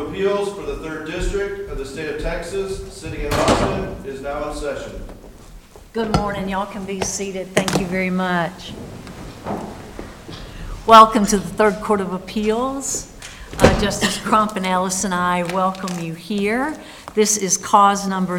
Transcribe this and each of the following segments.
of Appeals for the 3rd District of the State of Texas, sitting in Austin, is now in session. Good morning. Y'all can be seated. Thank you very much. Welcome to the 3rd Court of Appeals. Justice Crump and Ellis and I welcome you here. This is cause number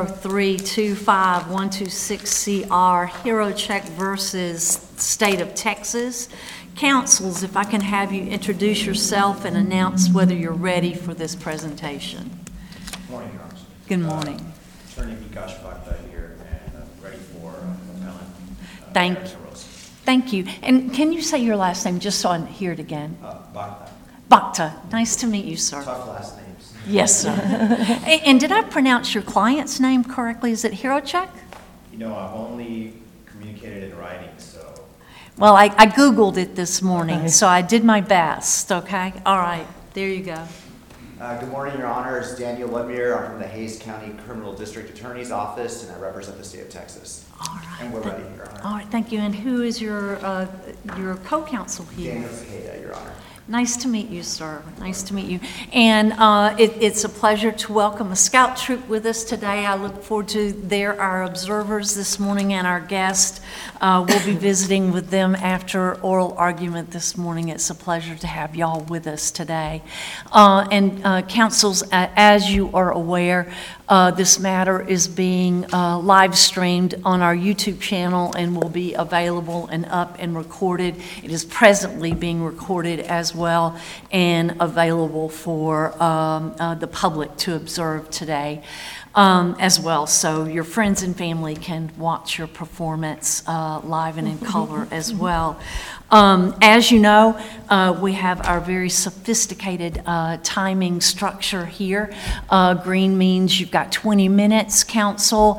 0325126CR, HeroCheck versus State of Texas. Counsels, if I can have you introduce yourself and announce whether you're ready for this presentation. Good morning, Your Honor. Good morning. Attorney Vikash Bhakta here, and ready for appellant. Thank you. And can you say your last name just so I hear it again? Bhakta. Bhakta. Nice to meet you, sir. Tough last names. Yes, sir. And did I pronounce your client's name correctly? Is it HeroCheck? You know, I've only communicated in writing, so. Well, I Googled it this morning, so I did my best, okay? All right, there you go. Good morning, Your Honors. Daniel Lemire. I'm from the Hays County Criminal District Attorney's Office, and I represent the state of Texas. All right. And we're ready, Your Honor. All right, thank you. And who is your co-counsel here? Daniel Cicada, Your Honor. Nice to meet you, sir. Nice to meet you. And it's a pleasure to welcome a scout troop with us today. I look forward to our observers this morning and our guest. We'll be visiting with them after oral argument this morning. It's a pleasure to have y'all with us today. Counsels, as you are aware, this matter is being live streamed on our YouTube channel and will be available and up and recorded. It is presently being recorded as well and available for the public to observe today as well. So your friends and family can watch your performance live and in color as well. As you know, we have our very sophisticated timing structure here. Green means you've got 20 minutes, counsel,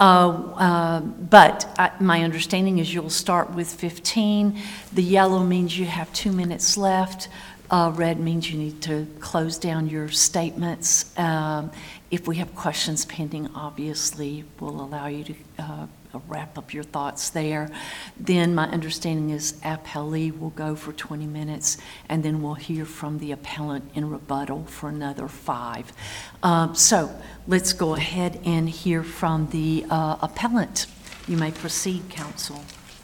but my understanding is you'll start with 15. The yellow means you have 2 minutes left. Red means you need to close down your statements. If we have questions pending, obviously, we'll allow you to wrap up your thoughts there. Then my understanding is appellee will go for 20 minutes, and then we'll hear from the appellant in rebuttal for another 5. So let's go ahead and hear from the appellant. You may proceed, counsel.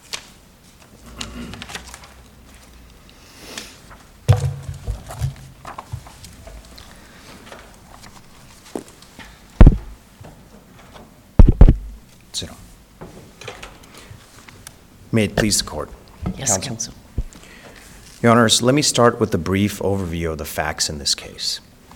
Sit down. May it please the court. Yes, counsel. Your Honors, let me start with a brief overview of the facts in this case.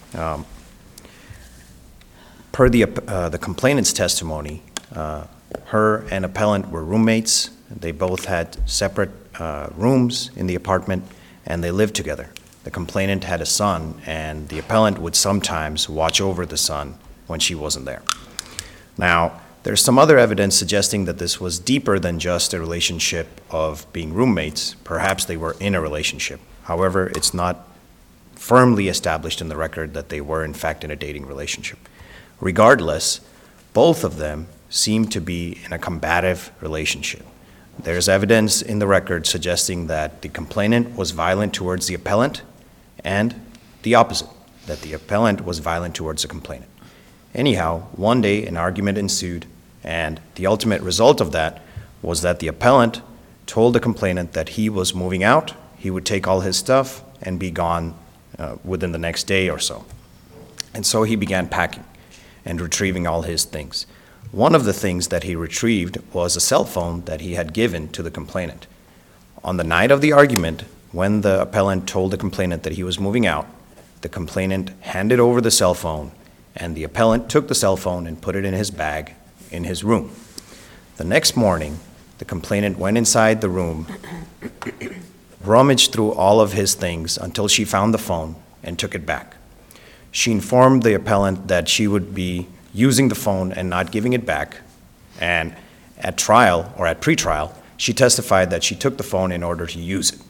Per the complainant's testimony, her and appellant were roommates. They both had separate rooms in the apartment, and they lived together. The complainant had a son, and the appellant would sometimes watch over the son when she wasn't there. Now, there's some other evidence suggesting that this was deeper than just a relationship of being roommates. Perhaps they were in a relationship. However, it's not firmly established in the record that they were, in fact, in a dating relationship. Regardless, both of them seem to be in a combative relationship. There's evidence in the record suggesting that the complainant was violent towards the appellant and the opposite, that the appellant was violent towards the complainant. Anyhow, one day an argument ensued, and the ultimate result of that was that the appellant told the complainant that he was moving out, he would take all his stuff and be gone within the next day or so. And so he began packing and retrieving all his things. One of the things that he retrieved was a cell phone that he had given to the complainant. On the night of the argument, when the appellant told the complainant that he was moving out, the complainant handed over the cell phone, and the appellant took the cell phone and put it in his bag in his room. The next morning, the complainant went inside the room, rummaged through all of his things until she found the phone and took it back. She informed the appellant that she would be using the phone and not giving it back, and at trial, or at pretrial, she testified that she took the phone in order to use it.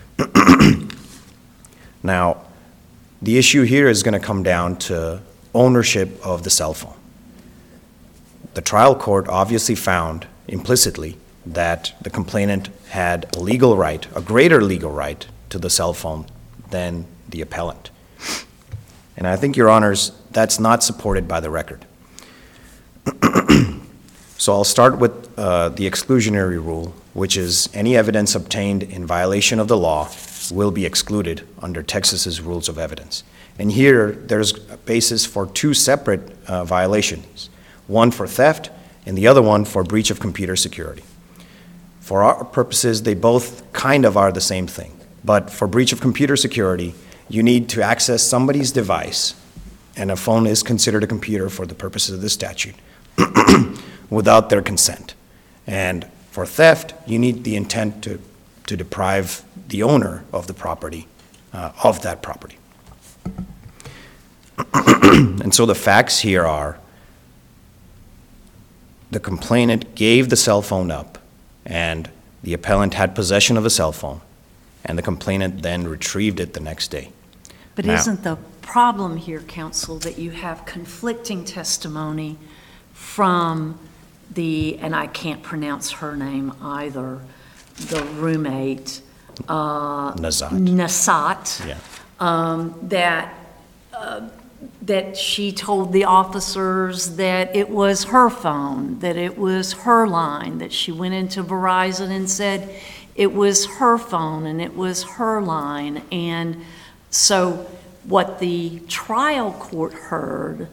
Now, the issue here is going to come down to ownership of the cell phone. The trial court obviously found implicitly that the complainant had a legal right, a greater legal right to the cell phone than the appellant. And I think, Your Honors, that's not supported by the record. So I'll start with the exclusionary rule, which is any evidence obtained in violation of the law will be excluded under Texas's rules of evidence. And here, there's a basis for two separate violations, one for theft and the other one for breach of computer security. For our purposes, they both kind of are the same thing. But for breach of computer security, you need to access somebody's device, and a phone is considered a computer for the purposes of this statute, without their consent. And for theft, you need the intent to deprive the owner of the property, of that property. And so the facts here are, the complainant gave the cell phone up, and the appellant had possession of the cell phone, and the complainant then retrieved it the next day. But Now- isn't the problem here, counsel, that you have conflicting testimony from and I can't pronounce her name either, the roommate, Nasat, Yeah. that she told the officers that it was her phone, that it was her line, that she went into Verizon and said it was her phone and it was her line. And so what the trial court heard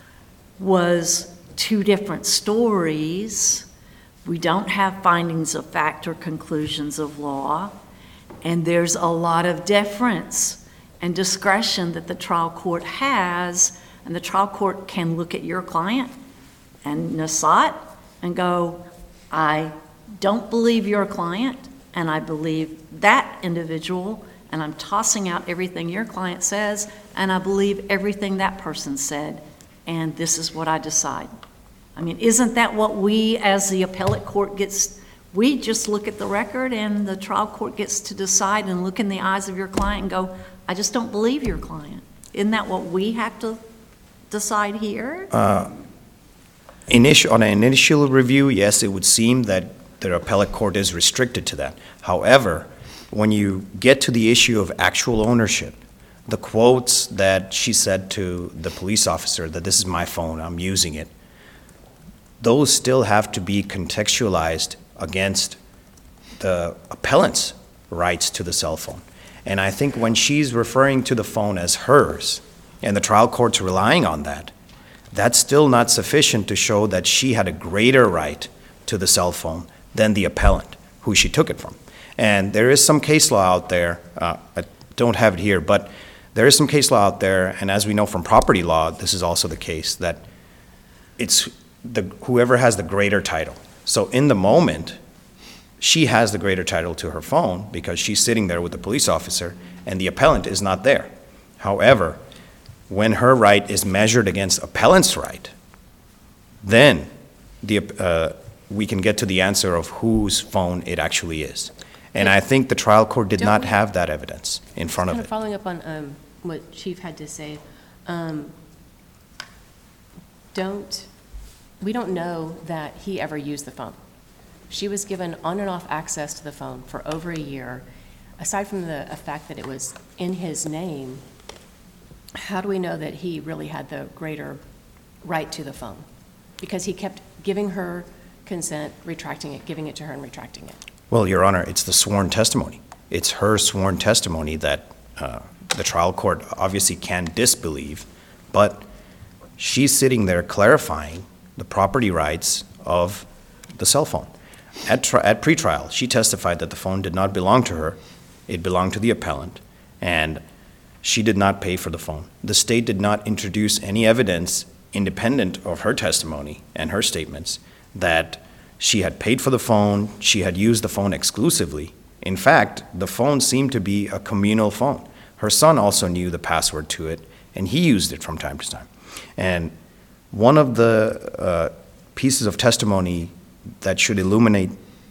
was two different stories. We don't have findings of fact or conclusions of law, and there's a lot of deference and discretion that the trial court has, and the trial court can look at your client and Nasat and go, I don't believe your client, and I believe that individual, and I'm tossing out everything your client says, and I believe everything that person said, and this is what I decide. I mean, isn't that what we as the appellate court we just look at the record and the trial court gets to decide and look in the eyes of your client and go, I just don't believe your client. Isn't that what we have to decide here? On an initial review, yes, it would seem that the appellate court is restricted to that. However, when you get to the issue of actual ownership, the quotes that she said to the police officer, that this is my phone, I'm using it, those still have to be contextualized against the appellant's rights to the cell phone. And I think when she's referring to the phone as hers, and the trial court's relying on that, that's still not sufficient to show that she had a greater right to the cell phone than the appellant, who she took it from. And there is some case law out there, I don't have it here, but there is some case law out there, and as we know from property law, this is also the case, that it's whoever has the greater title. So in the moment, she has the greater title to her phone because she's sitting there with the police officer and the appellant is not there. However, when her right is measured against appellant's right, then we can get to the answer of whose phone it actually is. And I think the trial court did not have that evidence in front of it. Following up on what Chief had to say, we don't know that he ever used the phone. She was given on and off access to the phone for over a year. Aside from the fact that it was in his name, how do we know that he really had the greater right to the phone? Because he kept giving her consent, retracting it, giving it to her and retracting it. Well, Your Honor, it's the sworn testimony. It's her sworn testimony that the trial court obviously can disbelieve, but she's sitting there clarifying the property rights of the cell phone. At pretrial, she testified that the phone did not belong to her, it belonged to the appellant, and she did not pay for the phone. The state did not introduce any evidence independent of her testimony and her statements that she had paid for the phone, she had used the phone exclusively. In fact, the phone seemed to be a communal phone. Her son also knew the password to it, and he used it from time to time. And one of the pieces of testimony that should illuminate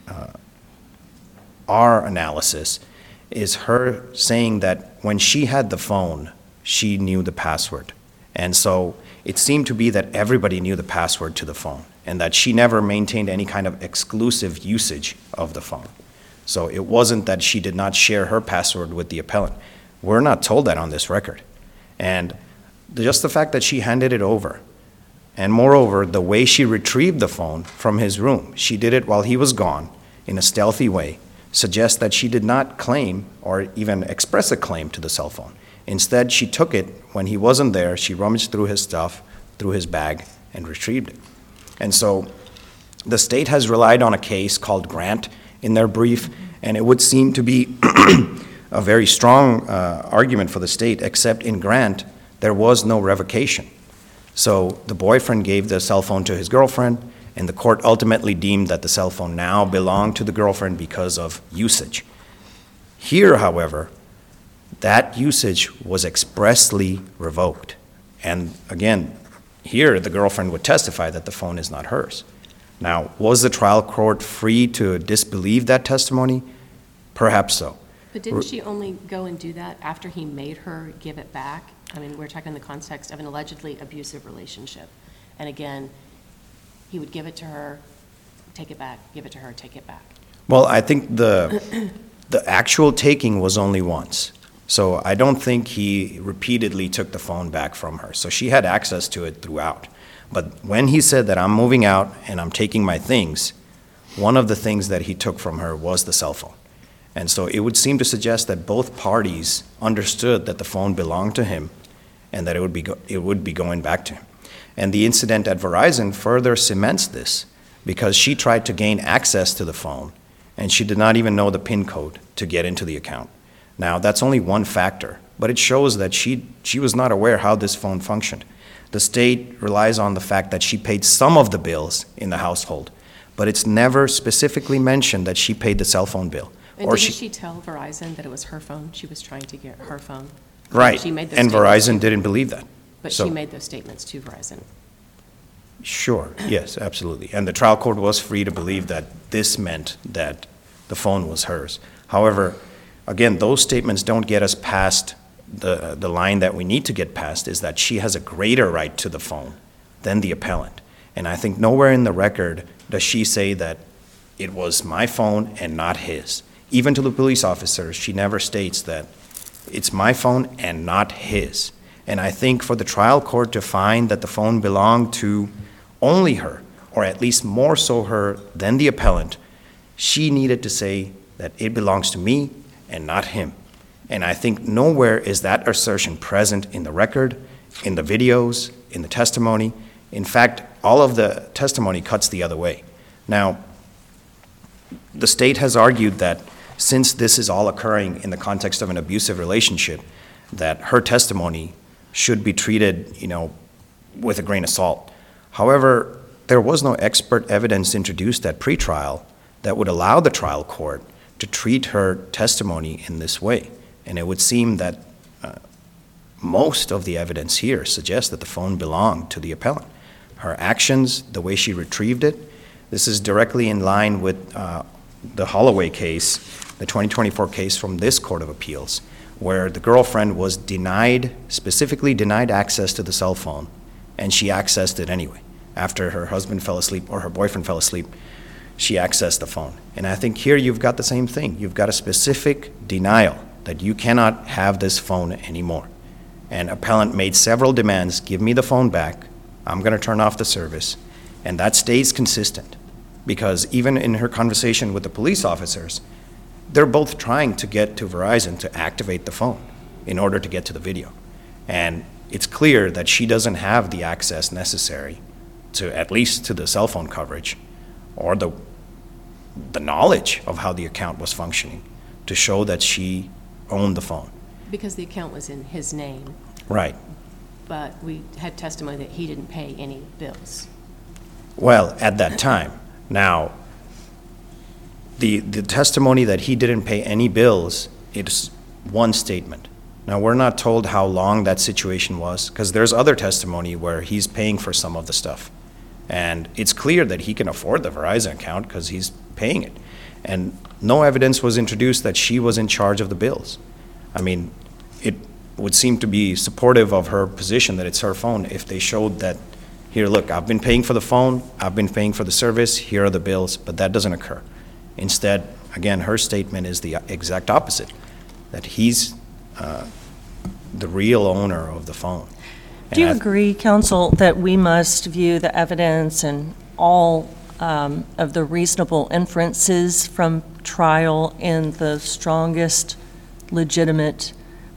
our analysis is her saying that when she had the phone, she knew the password. And so it seemed to be that everybody knew the password to the phone, and that she never maintained any kind of exclusive usage of the phone. So it wasn't that she did not share her password with the appellant. We're not told that on this record. And just the fact that she handed it over, and moreover, the way she retrieved the phone from his room, she did it while he was gone in a stealthy way, suggests that she did not claim or even express a claim to the cell phone. Instead, she took it when he wasn't there, she rummaged through his stuff, through his bag, and retrieved it. And so the state has relied on a case called Grant in their brief, and it would seem to be a very strong argument for the state, except in Grant, there was no revocation. So the boyfriend gave the cell phone to his girlfriend, and the court ultimately deemed that the cell phone now belonged to the girlfriend because of usage. Here, however, that usage was expressly revoked. And again, here the girlfriend would testify that the phone is not hers. Now, was the trial court free to disbelieve that testimony? Perhaps so. But didn't she only go and do that after he made her give it back? I mean, we're talking in the context of an allegedly abusive relationship. And again, he would give it to her, take it back, give it to her, take it back. Well, I think the actual taking was only once. So I don't think he repeatedly took the phone back from her. So she had access to it throughout. But when he said that I'm moving out and I'm taking my things, one of the things that he took from her was the cell phone. And so it would seem to suggest that both parties understood that the phone belonged to him and that it would be going back to him. And the incident at Verizon further cements this, because she tried to gain access to the phone and she did not even know the PIN code to get into the account. Now, that's only one factor, but it shows that she was not aware how this phone functioned. The state relies on the fact that she paid some of the bills in the household, but it's never specifically mentioned that she paid the cell phone bill. And Or didn't she tell Verizon that it was her phone? She was trying to get her phone? Right, She made those and statements Verizon to- didn't believe that. But So- she made those statements to Verizon. Sure, yes, absolutely. And the trial court was free to believe that this meant that the phone was hers. However, again, those statements don't get us past the line that we need to get past, is that she has a greater right to the phone than the appellant. And I think nowhere in the record does she say that it was my phone and not his. Even to the police officers, she never states that it's my phone and not his. And I think for the trial court to find that the phone belonged to only her, or at least more so her than the appellant, she needed to say that it belongs to me and not him. And I think nowhere is that assertion present in the record, in the videos, in the testimony. In fact, all of the testimony cuts the other way. Now, the state has argued that since this is all occurring in the context of an abusive relationship, that her testimony should be treated, with a grain of salt. However, there was no expert evidence introduced at pretrial that would allow the trial court to treat her testimony in this way. And it would seem that most of the evidence here suggests that the phone belonged to the appellant. Her actions, the way she retrieved it, this is directly in line with the Holloway case, the 2024 case from this Court of Appeals, where the girlfriend was specifically denied access to the cell phone, and she accessed it anyway. After her husband fell asleep or her boyfriend fell asleep, she accessed the phone. And I think here you've got the same thing. You've got a specific denial that you cannot have this phone anymore. And appellant made several demands: give me the phone back, I'm going to turn off the service. And that stays consistent, because even in her conversation with the police officers, they're both trying to get to Verizon to activate the phone in order to get to the video. And it's clear that she doesn't have the access necessary to, at least to the cell phone coverage, or the knowledge of how the account was functioning to show that she owned the phone. Because the account was in his name, Right. but we had testimony that he didn't pay any bills. Well, at that time. Now, the testimony that he didn't pay any bills, it's one statement. Now, we're not told how long that situation was, because there's other testimony where he's paying for some of the stuff. And it's clear that he can afford the Verizon account because he's paying it. And no evidence was introduced that she was in charge of the bills. I mean, it would seem to be supportive of her position that it's her phone if they showed that, here, look, I've been paying for the phone, I've been paying for the service, here are the bills, but that doesn't occur. Instead, again, her statement is the exact opposite, that he's the real owner of the phone. Do you And agree, counsel, that we must view the evidence and all of the reasonable inferences from trial in the strongest legitimate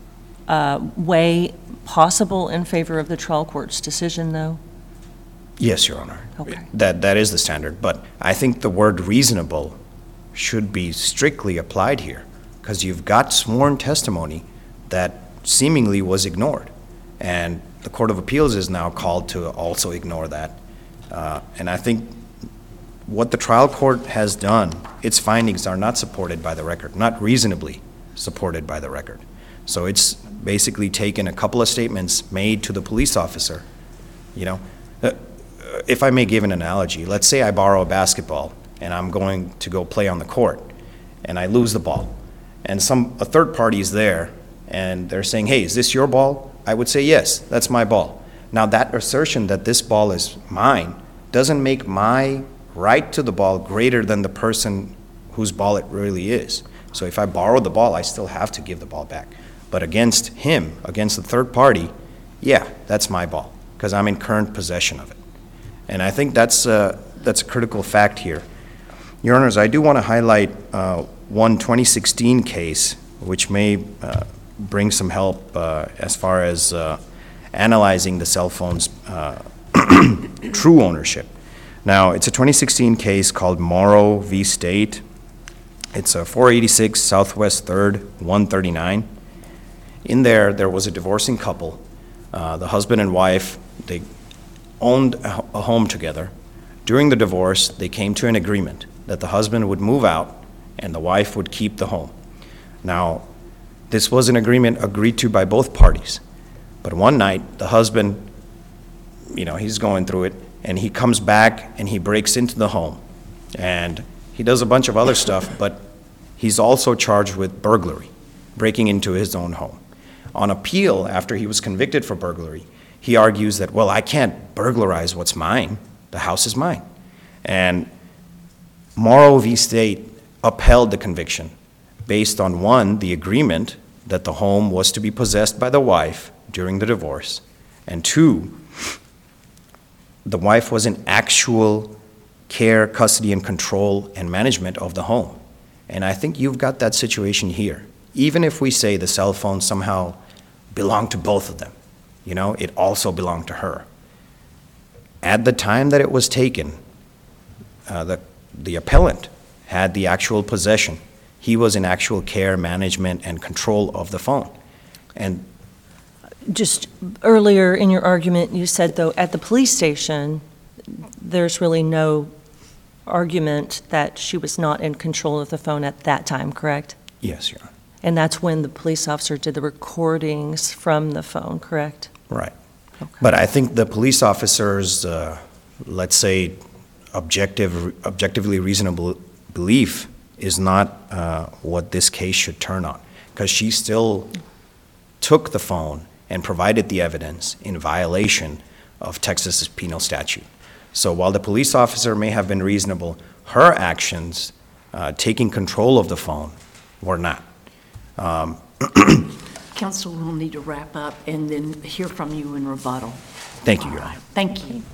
way possible in favor of the trial court's decision, though? Yes, Your Honor. Okay. That is the standard, but I think the word reasonable should be strictly applied here, because you've got sworn testimony that seemingly was ignored, and the Court of Appeals is now called to also ignore that. And I think what the trial court has done, its findings are not supported by the record, not reasonably supported by the record. So it's basically taken a couple of statements made to the police officer. You know, if I may give an analogy, let's say I borrow a basketball and I'm going to go play on the court and I lose the ball, and a third party is there and they're saying, hey, is this your ball? I would say, yes, that's my ball. Now that assertion that this ball is mine doesn't make my right to the ball greater than the person whose ball it really is. So if I borrow the ball, I still have to give the ball back. But against him, against the third party, yeah, that's my ball, because I'm in current possession of it. And I think that's a critical fact here. Your Honors, I do want to highlight one 2016 case, which may bring some help as far as analyzing the cell phone's true ownership. Now, it's a 2016 case called Morrow v. State. It's a 486 Southwest 3rd, 139. In there was a divorcing couple. The husband and wife, they owned a home together. During the divorce, they came to an agreement that the husband would move out and the wife would keep the home. Now, this was an agreement agreed to by both parties. But one night, the husband, he's going through it, and he comes back and he breaks into the home. And he does a bunch of other stuff, but he's also charged with burglary, breaking into his own home. On appeal, after he was convicted for burglary, he argues that, well, I can't burglarize what's mine. The house is mine. And Morrow v. State upheld the conviction based on, one, the agreement that the home was to be possessed by the wife during the divorce, and two, the wife was in actual care, custody, and control and management of the home. And I think you've got that situation here. Even if we say the cell phone somehow belonged to both of them, it also belonged to her. At the time that it was taken, the appellant had the actual possession. He was in actual care, management, and control of the phone. And Just earlier in your argument, you said, though, at the police station, there's really no argument that she was not in control of the phone at that time, correct? yes, Your Honor. And that's when the police officer did the recordings from the phone, correct? Right. Okay. But I think the police officer's, let's say, objectively reasonable belief is not what this case should turn on, because she still took the phone and provided the evidence in violation of Texas's penal statute. So while the police officer may have been reasonable, her actions taking control of the phone were not. Counsel will need to wrap up and then hear from you in rebuttal. Thank you, All Your Honor. right. Thank you.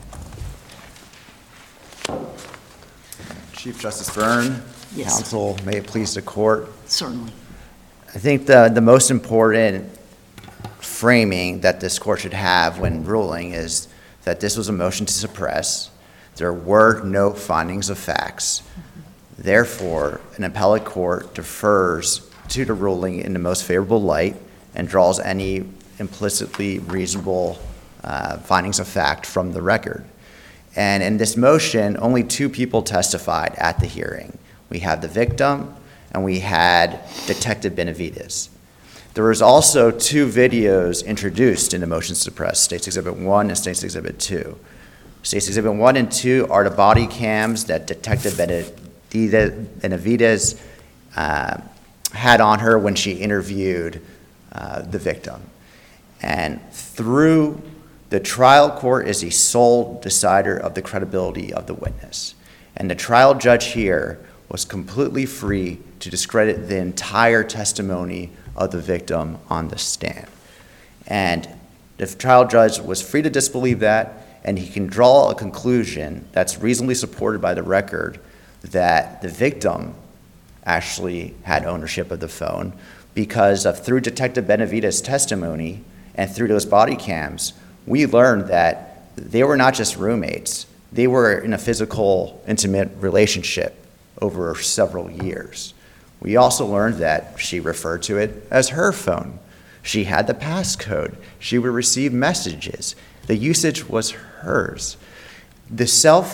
Chief Justice Byrne, Yes. counsel, may it please the court. Certainly. I think the most important framing that this court should have when ruling is that this was a motion to suppress. There were no findings of facts. Therefore, an appellate court defers to the ruling in the most favorable light and draws any implicitly reasonable findings of fact from the record. And in this motion, only two people testified at the hearing. We had the victim and we had Detective Benavides. There was also two videos introduced in the motion to suppress, State's Exhibit 1 and State's Exhibit 2. State's Exhibit 1 and 2 are the body cams that Detective Benavides had on her when she interviewed the victim. And through the trial court is the sole decider of the credibility of the witness. And the trial judge here was completely free to discredit the entire testimony of the victim on the stand. And The trial judge was free to disbelieve that, and he can draw a conclusion that's reasonably supported by the record that the victim actually had ownership of the phone because through Detective Benavides' testimony and through those body cams, we learned that they were not just roommates. They were in a physical, intimate relationship over several years. We also learned that she referred to it as her phone. She had the passcode. She would receive messages. The usage was hers. The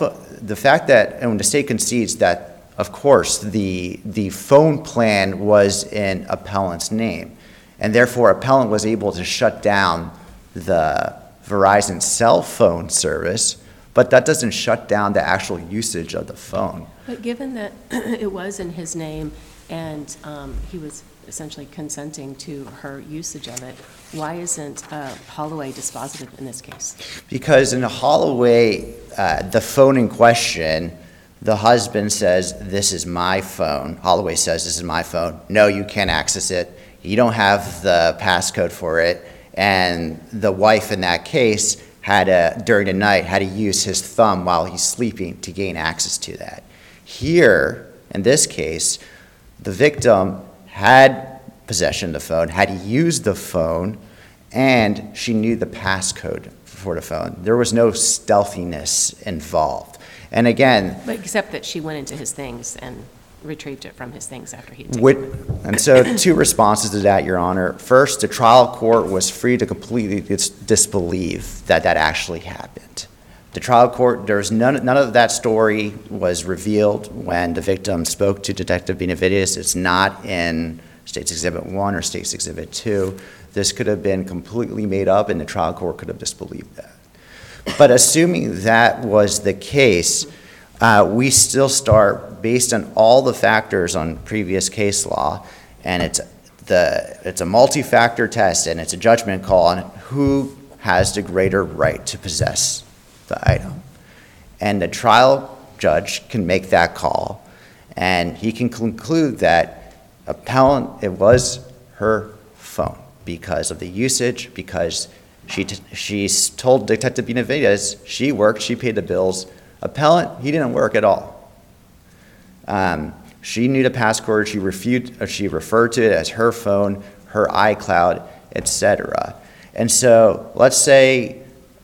fact that, and the state concedes that, of course, the phone plan was in appellant's name, and therefore appellant was able to shut down the Verizon cell phone service, but that doesn't shut down the actual usage of the phone. But given that it was in his name and he was essentially consenting to her usage of it, why isn't Holloway dispositive in this case? Because in Holloway, the phone in question, the husband says, "This is my phone." Holloway says, "This is my phone." No, you can't access it. You don't have the passcode for it. And the wife in that case during the night, had to use his thumb while he's sleeping to gain access to that. Here, in this case, the victim had possession of the phone, had used the phone, and she knew the passcode for the phone. There was no stealthiness involved. And again, But except that she went into his things and retrieved it from his things after he had taken it. and so two responses to that, Your Honor. First, the trial court was free to completely disbelieve that that actually happened. The trial court, there's none of that story was revealed when the victim spoke to Detective Benavides. It's not in State's Exhibit 1 or State's Exhibit 2. This could have been completely made up, and the trial court could have disbelieved that. But assuming that was the case, we still start based on all the factors on previous case law, and it's a multi-factor test, and it's a judgment call on who has the greater right to possess the item. And the trial judge can make that call, and he can conclude that it was her phone because of the usage, because she told Detective Benavides she worked, she paid the bills. Appellant, he didn't work at all. She knew the password, she referred to it as her phone, her iCloud, etc. And so let's say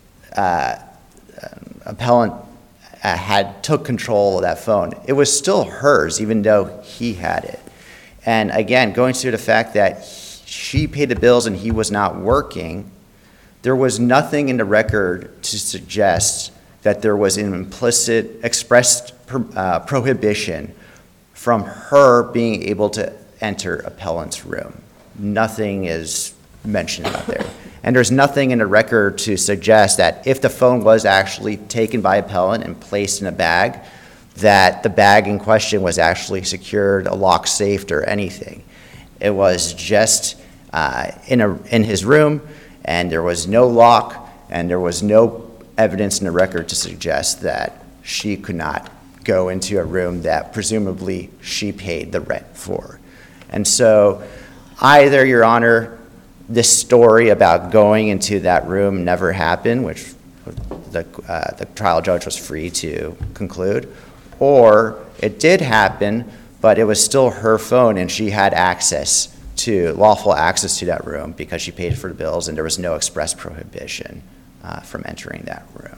appellant took control of that phone. It was still hers, even though he had it. And again, going through the fact that she paid the bills and he was not working, there was nothing in the record to suggest that there was an implicit expressed prohibition from her being able to enter appellant's room. Nothing is mentioned out there. And there's nothing in the record to suggest that if the phone was actually taken by appellant and placed in a bag, that the bag in question was actually secured, a lock safed, or anything. It was just in his room, and there was no lock, and there was no evidence in the record to suggest that she could not go into a room that presumably she paid the rent for. And so either, Your Honor, this story about going into that room never happened, which the trial judge was free to conclude, or it did happen, but it was still her phone and she had lawful access to that room because she paid for the bills and there was no express prohibition from entering that room.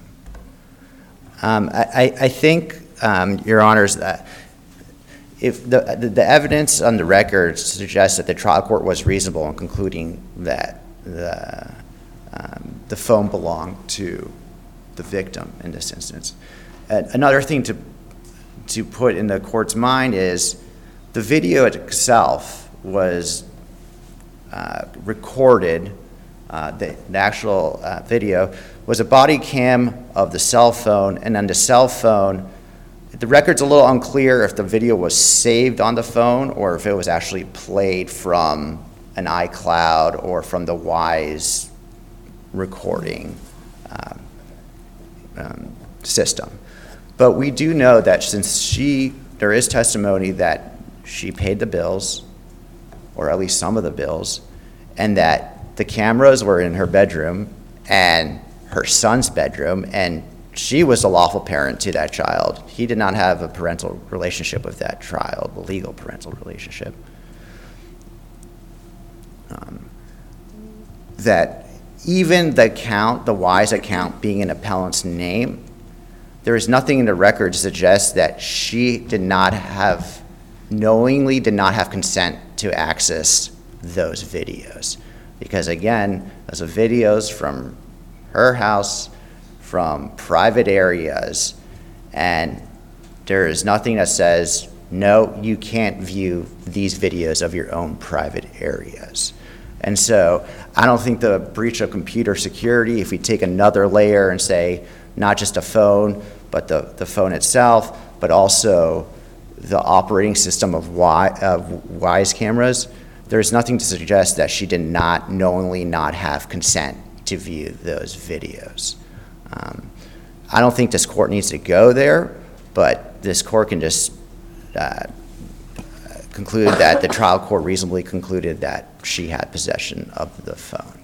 I think, Your Honors, that if the evidence on the record suggests that the trial court was reasonable in concluding that the phone belonged to the victim in this instance. Another thing to put in the court's mind is the video itself was recorded. The actual video was a body cam of the cell phone, and on the cell phone, the record's a little unclear if the video was saved on the phone or if it was actually played from an iCloud or from the Wise recording system. But we do know that since there is testimony that she paid the bills, or at least some of the bills, and that the cameras were in her bedroom, and her son's bedroom, and she was a lawful parent to that child. He did not have a parental relationship with that child, a legal parental relationship. That even the Wise account being an appellant's name, there is nothing in the record to suggest that she knowingly did not have consent to access those videos. Because again, those are videos from her house, from private areas, and there is nothing that says, no, you can't view these videos of your own private areas. And so I don't think the breach of computer security, if we take another layer and say, not just a phone, but the phone itself, but also the operating system of Wise cameras, there's nothing to suggest that she did not knowingly not have consent to view those videos. I don't think this court needs to go there, but this court can just conclude that the trial court reasonably concluded that she had possession of the phone.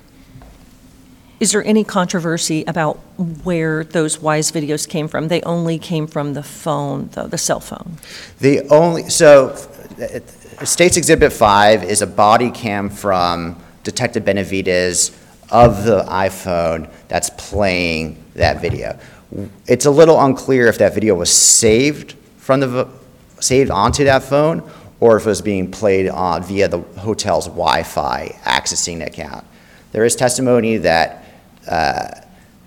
Is there any controversy about where those Wise videos came from? They only came from the phone, though, the cell phone. State's Exhibit 5 is a body cam from Detective Benavidez of the iPhone that's playing that video. It's a little unclear if that video was saved onto that phone, or if it was being played on via the hotel's Wi-Fi accessing the account. There is testimony that the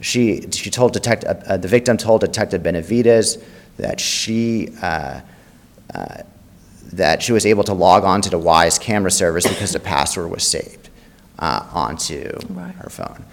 victim told Detective Benavidez that she was able to log on to the Wise camera service because the password was saved onto her phone.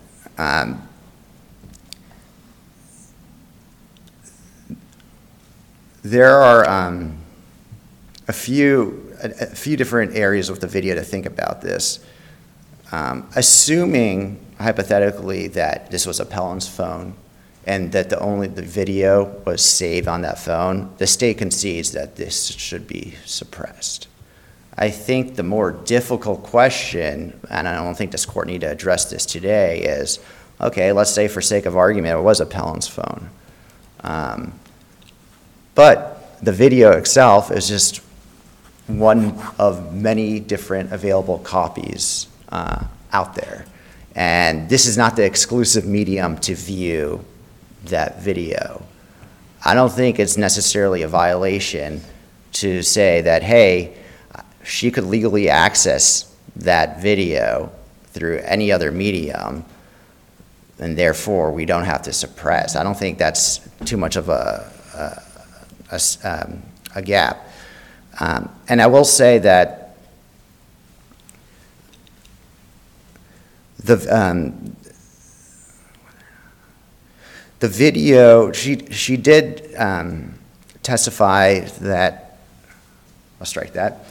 There are a few different areas with the video to think about this. Assuming hypothetically that this was appellant's phone and that the video was saved on that phone, the state concedes that this should be suppressed. I think the more difficult question, and I don't think this court need to address this today, is, okay, let's say for sake of argument it was appellant's phone. But the video itself is just one of many different available copies out there. And this is not the exclusive medium to view that video. I don't think it's necessarily a violation to say that, hey, she could legally access that video through any other medium, and therefore we don't have to suppress. I don't think that's too much of a gap. And I will say that the video, she did testify that, I'll strike that.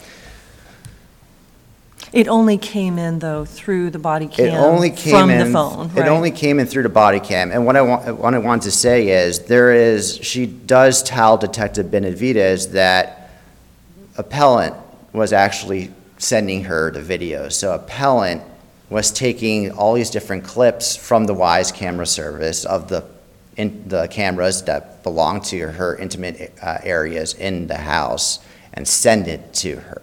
It only came in, though, through the body cam from the phone, right? It only came in through the body cam. And what I want to say is, she does tell Detective Benavidez that appellant was actually sending her the video. So appellant was taking all these different clips from the Wise camera service of the cameras that belong to her intimate areas in the house and send it to her.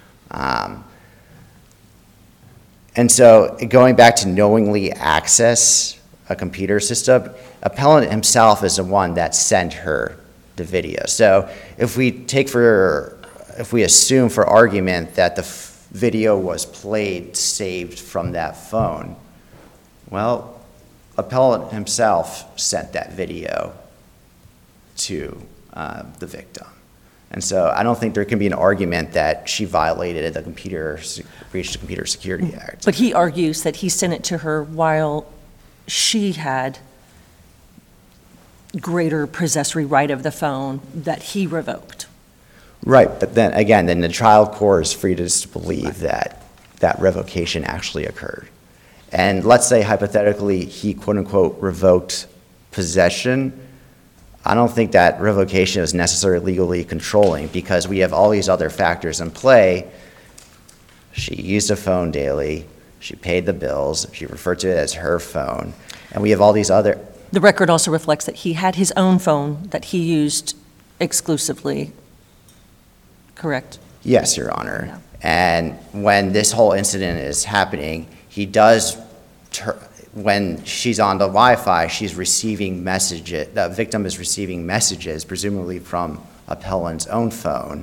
And so going back to knowingly access a computer system, appellant himself is the one that sent her the video. So if we assume for argument that the video was saved from that phone, well, appellant himself sent that video to the victim. And so I don't think there can be an argument that she violated breached the Computer Security Act. But he argues that he sent it to her while she had greater possessory right of the phone that he revoked. Right, but then again, the trial court is free to believe that that revocation actually occurred. And let's say hypothetically he quote unquote revoked possession. I don't think that revocation is necessarily legally controlling because we have all these other factors in play. She used a phone daily. She paid the bills. She referred to it as her phone. And we have all these other, The record also reflects that he had his own phone that he used exclusively, correct? yes, Your Honor. Yeah. And when this whole incident is happening, he does, when she's on the Wi-Fi, she's receiving messages, the victim is receiving messages, presumably from appellant's own phone,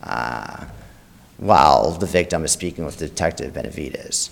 while the victim is speaking with Detective Benavides.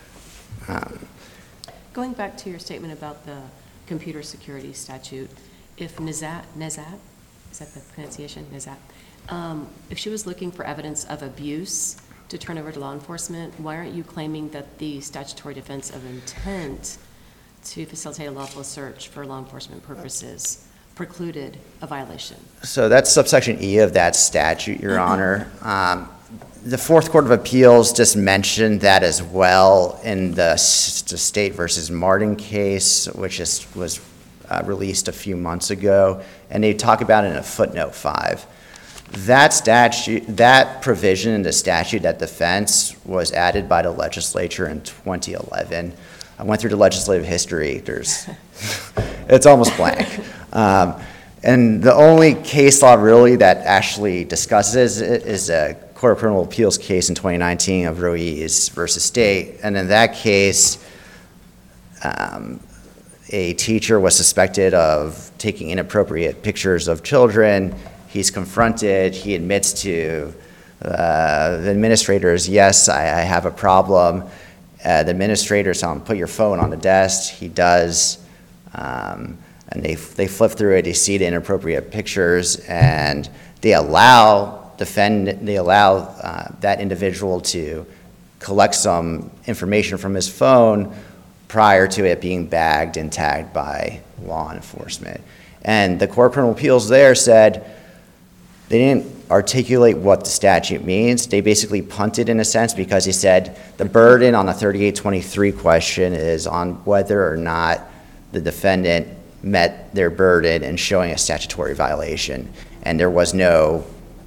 Going back to your statement about the computer security statute, if Nezat, is that the pronunciation, Nezat? If she was looking for evidence of abuse to turn over to law enforcement, why aren't you claiming that the statutory defense of intent to facilitate a lawful search for law enforcement purposes precluded a violation? So that's subsection E of that statute, Your Honor. The Fourth Court of Appeals just mentioned that as well in the State versus Martin case, which was released a few months ago, and they talk about it in a footnote 5. That statute, that provision in the statute, that defense, was added by the legislature in 2011. I went through the legislative history. It's almost blank. And the only case law really that actually discusses it is a Court of Criminal Appeals case in 2019 of Ruiz versus State. And in that case, a teacher was suspected of taking inappropriate pictures of children. He's confronted. He admits to the administrators, yes, I have a problem. The administrators tell him, put your phone on the desk. He does. And they flip through it. They see the inappropriate pictures, and they allow that individual to collect some information from his phone prior to it being bagged and tagged by law enforcement. And the Court of Criminal Appeals there said they didn't articulate what the statute means. They basically punted in a sense because he said the burden on a 3823 question is on whether or not the defendant met their burden in showing a statutory violation. And there was no,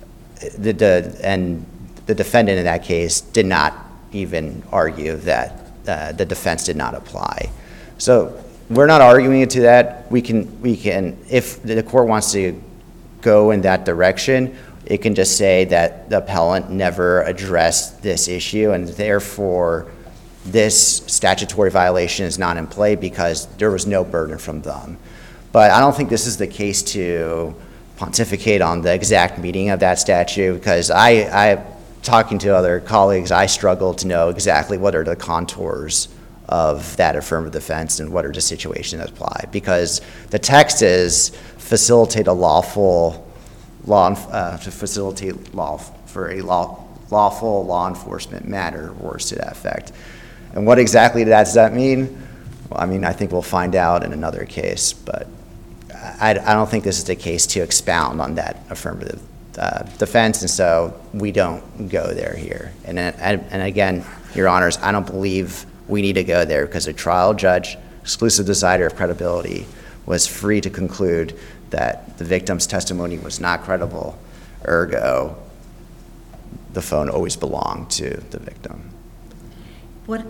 and the defendant in that case did not even argue that the defense did not apply. So we're not arguing it to that. We can, if the court wants to go in that direction, it can just say that the appellant never addressed this issue, and therefore this statutory violation is not in play because there was no burden from them. But I don't think this is the case to pontificate on the exact meaning of that statute, because I talking to other colleagues, I struggle to know exactly what are the contours of that affirmative defense and what are the situations that apply, because the text is facilitate a lawful law, to facilitate law for a lawful law enforcement matter, words to that effect. And what exactly does that mean? Well, I mean, I think we'll find out in another case, but I don't think this is the case to expound on that affirmative defense, and so we don't go there here. And again, Your Honors, I don't believe we need to go there because the trial judge, exclusive decider of credibility, was free to conclude that the victim's testimony was not credible, ergo, the phone always belonged to the victim. What,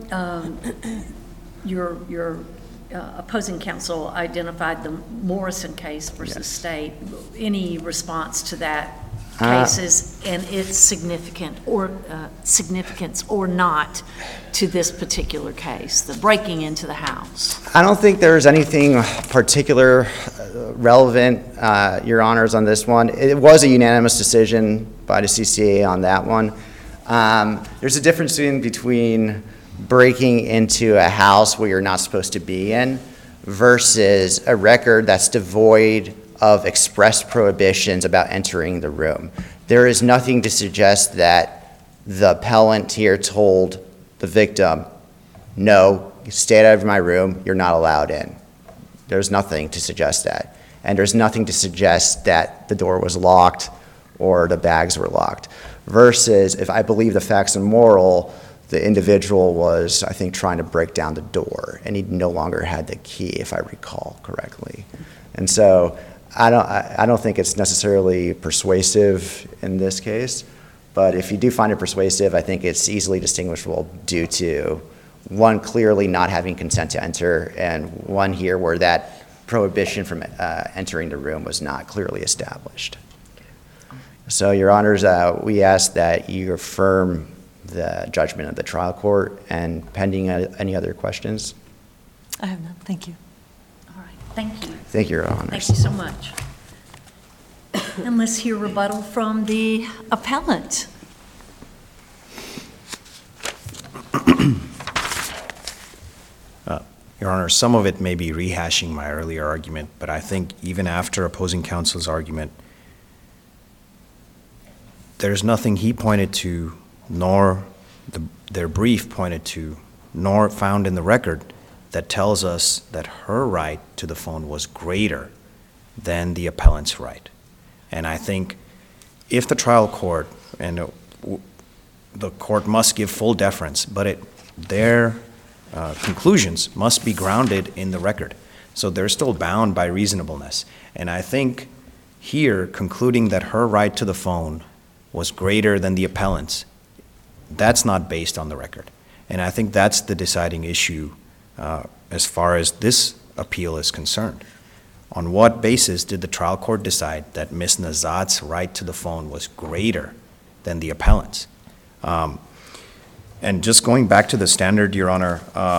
your opposing counsel identified the Morrison case versus Yes. State. Any response to that cases and its significance or not to this particular case, the breaking into the house? I don't think there's anything particular relevant, Your Honors, on this one. It was a unanimous decision by the CCA on that one. There's a difference between breaking into a house where you're not supposed to be in versus a record that's devoid of express prohibitions about entering the room. There is nothing to suggest that the appellant here told the victim, no, stay out of my room, you're not allowed in. There's nothing to suggest that. And there's nothing to suggest that the door was locked or the bags were locked. Versus, if I believe the facts are moral, the individual was, I think, trying to break down the door, and he no longer had the key, if I recall correctly. And so I don't think it's necessarily persuasive in this case, but if you do find it persuasive, I think it's easily distinguishable due to one clearly not having consent to enter, and one here where that prohibition from entering the room was not clearly established. So, Your Honors, we ask that you affirm the judgment of the trial court, and pending any other questions. I have none, thank you. All right, thank you. Thank you, Your Honors. Thank you so much. And let's hear rebuttal from the appellant. Your Honor, some of it may be rehashing my earlier argument, but I think even after opposing counsel's argument, there's nothing he pointed to, nor their brief pointed to, nor found in the record that tells us that her right to the phone was greater than the appellant's right. And I think if the trial court, and the court must give full deference, but their conclusions must be grounded in the record. So they're still bound by reasonableness. And I think here, concluding that her right to the phone was greater than the appellant's, that's not based on the record. And I think that's the deciding issue as far as this appeal is concerned. On what basis did the trial court decide that Ms. Nazat's right to the phone was greater than the appellant's? And just going back to the standard, Your Honor,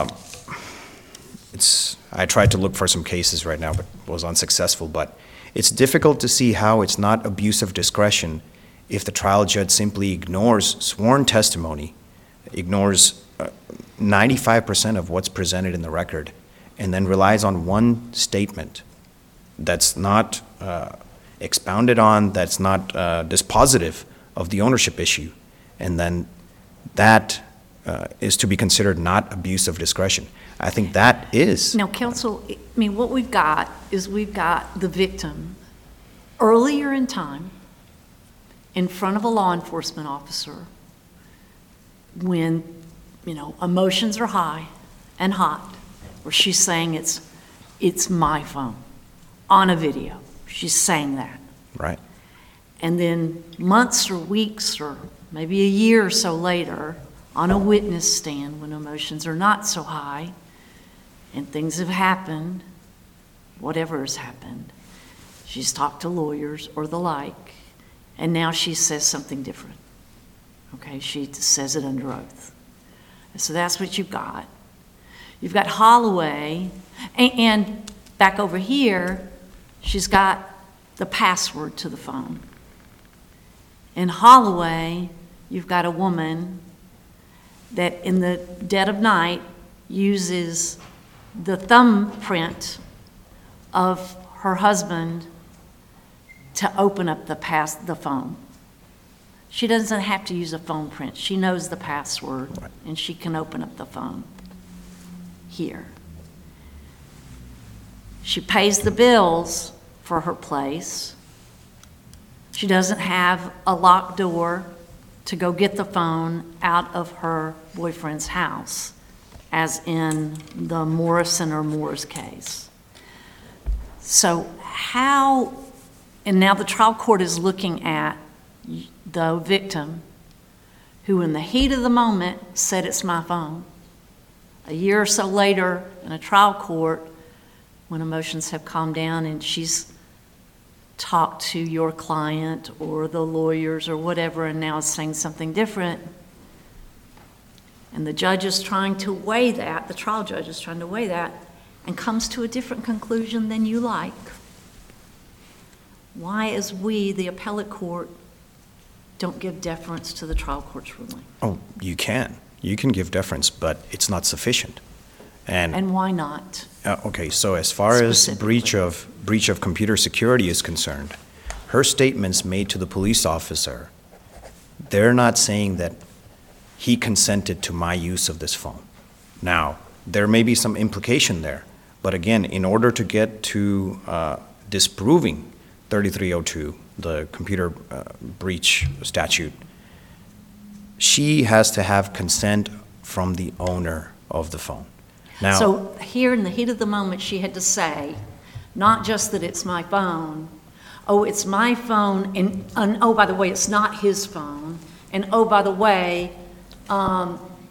I tried to look for some cases right now, but was unsuccessful. But it's difficult to see how it's not abuse of discretion if the trial judge simply ignores sworn testimony, ignores 95% of what's presented in the record, and then relies on one statement that's not expounded on, that's not dispositive of the ownership issue, and then that is to be considered not abuse of discretion. I think that is. Now, counsel, I mean, what we've got is we've got the victim earlier in time in front of a law enforcement officer when, emotions are high and hot, where she's saying it's my phone on a video. She's saying that. Right. And then months or weeks or maybe a year or so later, on a witness stand when emotions are not so high and things have happened, whatever has happened, she's talked to lawyers or the like, and now she says something different. Okay, she says it under oath. And so that's what you've got. You've got Holloway, and back over here, she's got the password to the phone. In Holloway, you've got a woman that in the dead of night uses the thumbprint of her husband to open up the phone. She doesn't have to use a phone print. She knows the password, and she can open up the phone here. She pays the bills for her place. She doesn't have a locked door to go get the phone out of her boyfriend's house, as in the Morrison or Moore's case. So how, and now the trial court is looking at the victim who in the heat of the moment said it's my phone. A year or so later in a trial court, when emotions have calmed down and she's talked to your client or the lawyers or whatever and now is saying something different, and the judge is trying to weigh that, the trial judge is trying to weigh that, and comes to a different conclusion than you like. Why, as we, the appellate court, don't give deference to the trial court's ruling? Oh, you can. You can give deference, but it's not sufficient. And why not? Okay, so as far as breach of computer security is concerned, her statements made to the police officer, they're not saying that he consented to my use of this phone. Now, there may be some implication there, but again, in order to get to disproving 3302, the computer breach statute, she has to have consent from the owner of the phone. Now, so here in the heat of the moment, she had to say, not just that it's my phone, oh, it's my phone, and oh, by the way, it's not his phone, and oh, by the way,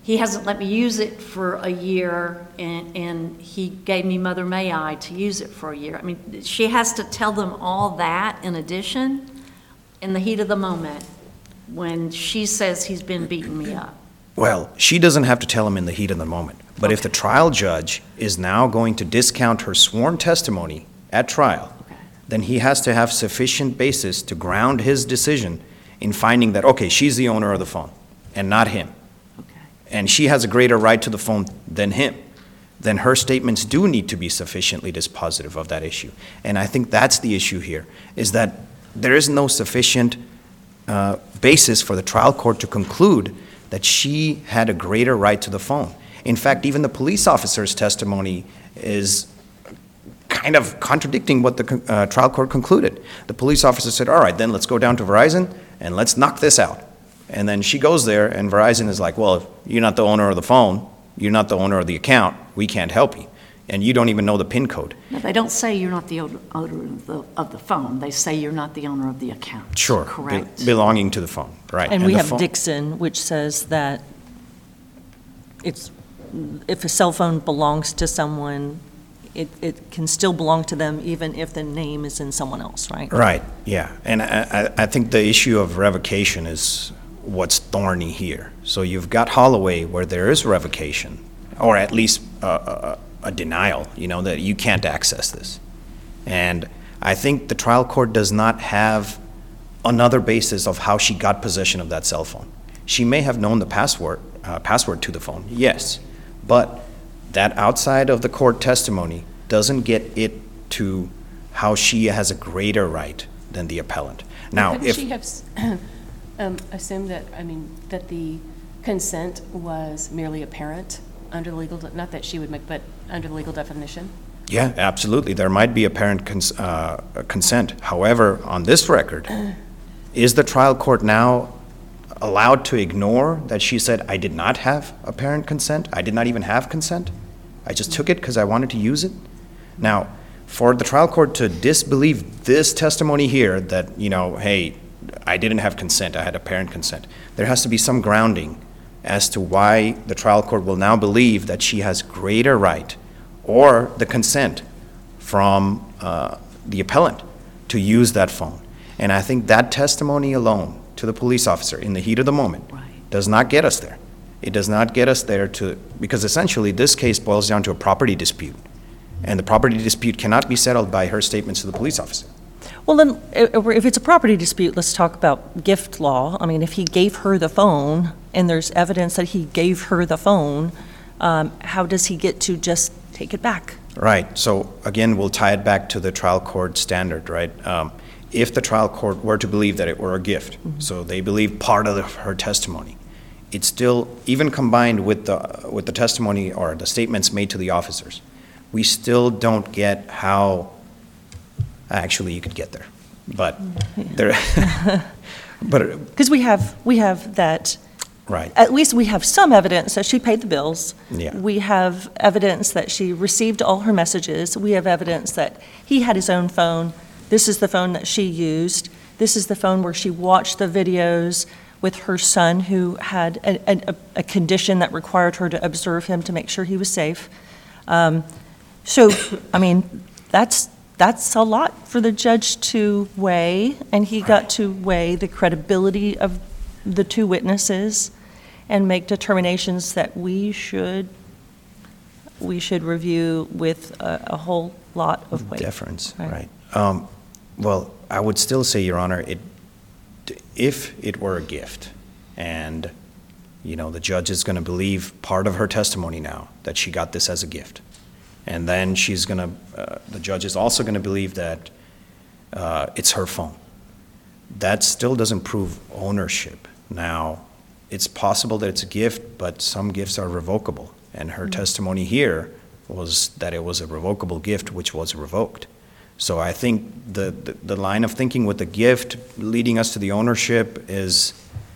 he hasn't let me use it for a year, and he gave me Mother May I to use it for a year. I mean, she has to tell them all that in addition, in the heat of the moment, when she says he's been beating me up. Well, she doesn't have to tell him in the heat of the moment. But if the trial judge is now going to discount her sworn testimony at trial, then he has to have sufficient basis to ground his decision in finding that, okay, she's the owner of the phone and not him. Okay. And she has a greater right to the phone than him. Then her statements do need to be sufficiently dispositive of that issue. And I think that's the issue here, is that there is no sufficient basis for the trial court to conclude that she had a greater right to the phone. In fact, even the police officer's testimony is kind of contradicting what the trial court concluded. The police officer said, all right, then let's go down to Verizon and let's knock this out. And then she goes there, and Verizon is like, well, if you're not the owner of the phone, you're not the owner of the account, we can't help you. And you don't even know the PIN code. No, they don't say you're not the owner of the phone. They say you're not the owner of the account. Sure. Correct. Belonging to the phone, right. And we the have phone- Dixon, which says that if a cell phone belongs to someone, it can still belong to them even if the name is in someone else, right? Right, yeah. And I think the issue of revocation is what's thorny here. So you've got Holloway where there is revocation, or at least a denial, that you can't access this. And I think the trial court does not have another basis of how she got possession of that cell phone. She may have known the password to the phone, yes, but that outside of the court testimony doesn't get it to how she has a greater right than the appellant. Now, Couldn't if she have assumed that, that the consent was merely apparent under the legal, not that she would make, but under the legal definition? yeah, absolutely, there might be apparent consent. However, on this record, is the trial court now allowed to ignore that she said, I did not have apparent consent? I did not even have consent? I just took it because I wanted to use it? Now, for the trial court to disbelieve this testimony here that, hey, I didn't have consent, I had apparent consent, there has to be some grounding as to why the trial court will now believe that she has greater right or the consent from the appellant to use that phone. And I think that testimony alone to the police officer in the heat of the moment does not get us there. It does not get us there because essentially this case boils down to a property dispute. And the property dispute cannot be settled by her statements to the police officer. Well, then, if it's a property dispute, let's talk about gift law. If he gave her the phone, and there's evidence that he gave her the phone, how does he get to just take it back? Right. So again, we'll tie it back to the trial court standard, right? If the trial court were to believe that it were a gift, so they believe part of her testimony, it's still, even combined with the testimony or the statements made to the officers, we still don't get how, actually you could get there, but there, but. Because we have that, Right. at least we have some evidence that she paid the bills. Yeah. We have evidence that she received all her messages. We have evidence that he had his own phone. This is the phone that she used. This is the phone where she watched the videos with her son, who had a condition that required her to observe him to make sure he was safe. That's a lot for the judge to weigh, and he got to weigh the credibility of the two witnesses and make determinations that we should review with a whole lot of weight. Deference, Right. right. Well, I would still say, Your Honor, if it were a gift, and, the judge is going to believe part of her testimony now, that she got this as a gift, and then the judge is also going to believe that it's her phone, that still doesn't prove ownership. Now, it's possible that it's a gift, but some gifts are revocable, and her testimony here was that it was a revocable gift which was revoked. So I think the line of thinking with the gift leading us to the ownership is,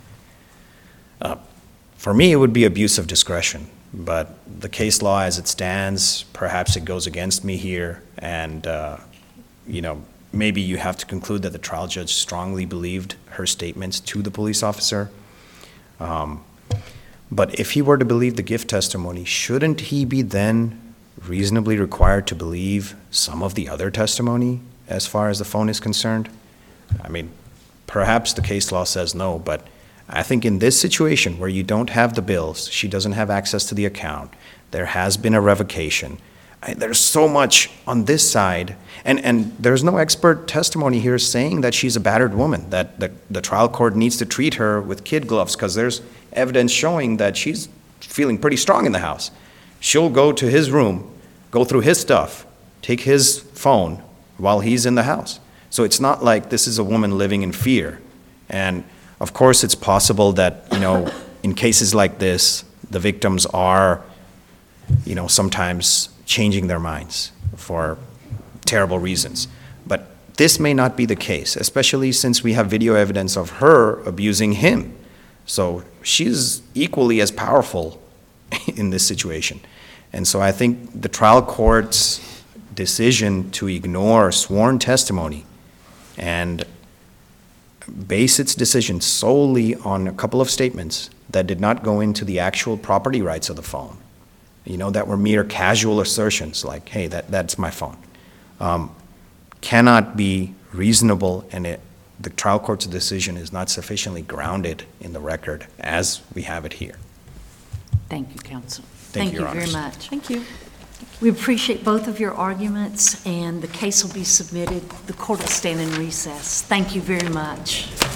for me, it would be abuse of discretion. But the case law as it stands, perhaps it goes against me here. And, maybe you have to conclude that the trial judge strongly believed her statements to the police officer. But if he were to believe the gift testimony, shouldn't he be then reasonably required to believe some of the other testimony as far as the phone is concerned? I mean, perhaps the case law says no, but I think in this situation where you don't have the bills, she doesn't have access to the account, there has been a revocation, there's so much on this side, and there's no expert testimony here saying that she's a battered woman, that the trial court needs to treat her with kid gloves, because there's evidence showing that she's feeling pretty strong in the house. She'll go to his room, go through his stuff, take his phone while he's in the house. So it's not like this is a woman living in fear. And of course, it's possible that, in cases like this, the victims are, sometimes changing their minds for terrible reasons. But this may not be the case, especially since we have video evidence of her abusing him. So she's equally as powerful in this situation. And so I think the trial court's decision to ignore sworn testimony and base its decision solely on a couple of statements that did not go into the actual property rights of the phone, that were mere casual assertions like, hey, that's my phone, cannot be reasonable, and the trial court's decision is not sufficiently grounded in the record as we have it here. Thank you, counsel. Thank you, Your very Honors. much. Thank you. We appreciate both of your arguments, and the case will be submitted. The court will stand in recess. Thank you very much.